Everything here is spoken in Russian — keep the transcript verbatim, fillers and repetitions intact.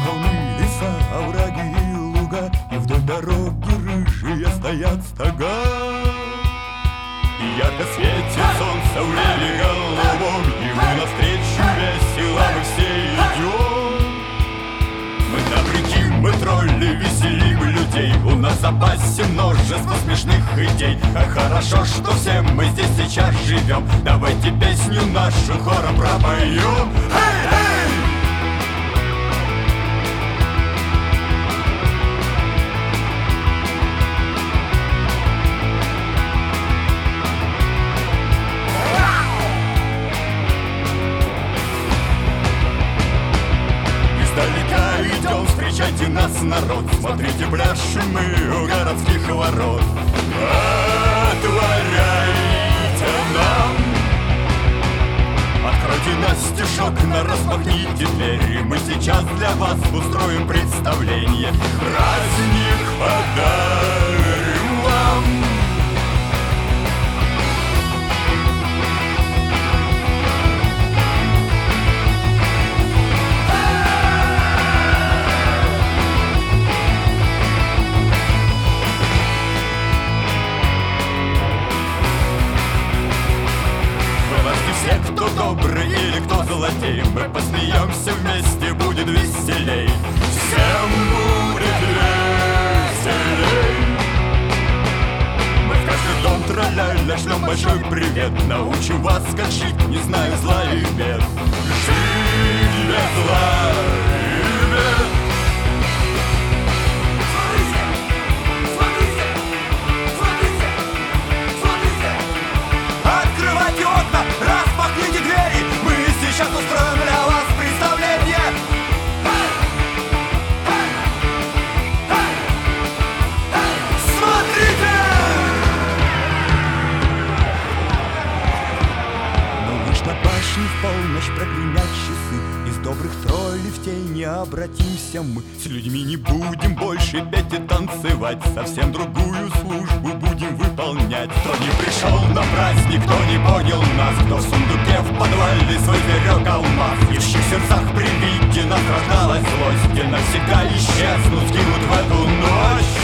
Полны леса, овраги и луга, и вдоль дороги рыжие стоят стога. И ярко светит солнце в небе голубом, ему навстречу весело мы все идем. Мы добряки, мы тролли, веселим людей, у нас в запасе множество смешных идей. Как хорошо, что все мы здесь сейчас живем. Давайте песню нашу хором пропоем. Эй, эй! Издалека идем, встречайте нас, народ. Смотрите, пляшем мы у городских ворот. Отворяйте нам, откройте настежь окна, распахните двери. Мы сейчас для вас устроим представление. Праздник подарим вам. Все, кто добрый или кто злодей, мы посмеемся вместе, будет веселей. Всем будет веселей. Мы в каждый дом траля-ля шлем большой привет. Научим вас, как жить, не зная зла и бед. Жить без зла и бед. Открывайте окна, распахните двери. Мы сейчас устроим для вас представление. Смотрите! Но лишь на башне в полночь прогремят часы. Из добрых троллей в тень не обратимся мы. С людьми не будем больше петь и танцевать. Совсем другую службу будем выполнять. Кто не пришел на праздник, кто не понял нас, кто в сундуке в подвале свой берег алмаз. И в чьих сердцах при виде нас рождалась злость, где навсегда исчезнут, сгинут в эту ночь.